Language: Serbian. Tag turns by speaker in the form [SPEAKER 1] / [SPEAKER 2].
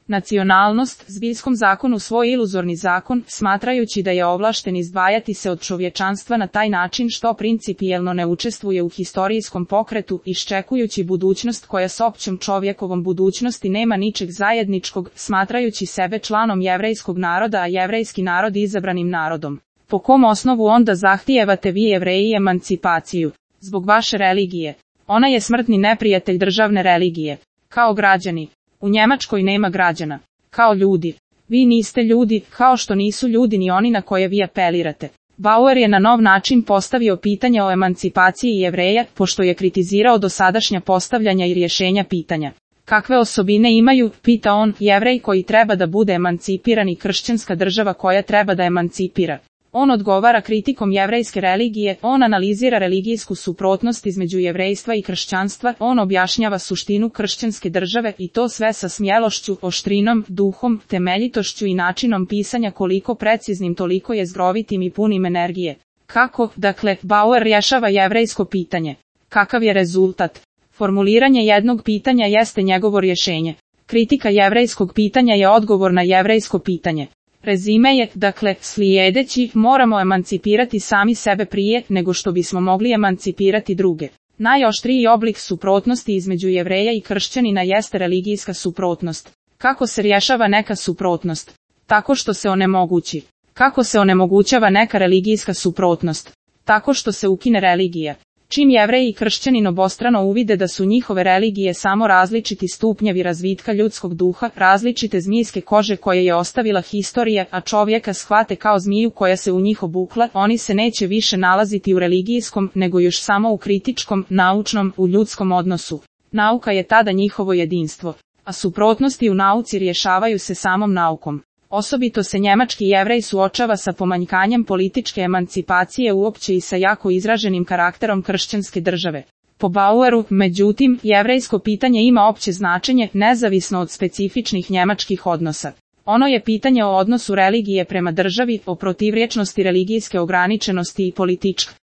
[SPEAKER 1] nacionalnost, zbiljskom zakonu svoj iluzorni zakon, smatrajući da je ovlašten izdvajati se od čovječanstva na taj način što principijelno ne učestvuje u historijskom pokretu, iščekujući budućnost koja s općom čovjekovom budućnosti nema ničeg zajedničkog, smatrajući sebe članom jevrejskog naroda, a jevrejski narod izabranim narodom. Po kom osnovu onda zahtijevate vi Jevreji emancipaciju? Zbog vaše religije. Ona je smrtni neprijatelj državne religije. Kao građani. U Njemačkoj nema građana. Kao ljudi. Vi niste ljudi, kao što nisu ljudi ni oni na koje vi apelirate. Bauer je na nov način postavio pitanje o emancipaciji Jevreja, pošto je kritizirao dosadašnja postavljanja i rješenja pitanja. Kakve osobine imaju, pita on, Jevrej koji treba da bude emancipiran i kršćanska država koja treba da emancipira. On odgovara kritikom jevrejske religije, on analizira religijsku suprotnost između jevrejstva i kršćanstva, on objašnjava suštinu kršćanske države i to sve sa smjelošću, oštrinom, duhom, temeljitošću i načinom pisanja koliko preciznim toliko je zgrovitim i punim energije. Kako, dakle, Bauer rješava jevrejsko pitanje? Kakav je rezultat? Formuliranje jednog pitanja jeste njegovo rješenje. Kritika jevrejskog pitanja je odgovor na jevrejsko pitanje. Rezime je, dakle, slijedeći, moramo emancipirati sami sebe prije nego što bismo mogli emancipirati druge. Najoštriji oblik suprotnosti između Jevreja i kršćanina jeste religijska suprotnost. Kako se rješava neka suprotnost? Tako što se onemogući. Kako se onemogućava neka religijska suprotnost? Tako što se ukine religija. Čim Jevreji i kršćanin obostrano uvide da su njihove religije samo različiti stupnjevi razvitka ljudskog duha, različite zmijske kože koje je ostavila historija, a čovjeka shvate kao zmiju koja se u njih obukla, oni se neće više nalaziti u religijskom, nego još samo u kritičkom, naučnom, u ljudskom odnosu. Nauka je tada njihovo jedinstvo, a suprotnosti u nauci rješavaju se samom naukom. Osobito se njemački Jevrej suočava sa pomanjkanjem političke emancipacije uopće i sa jako izraženim karakterom kršćanske države. Po Baueru, međutim, jevrejsko pitanje ima opće značenje, nezavisno od specifičnih njemačkih odnosa. Ono je pitanje o odnosu religije prema državi, o protivrječnosti religijske ograničenosti i političke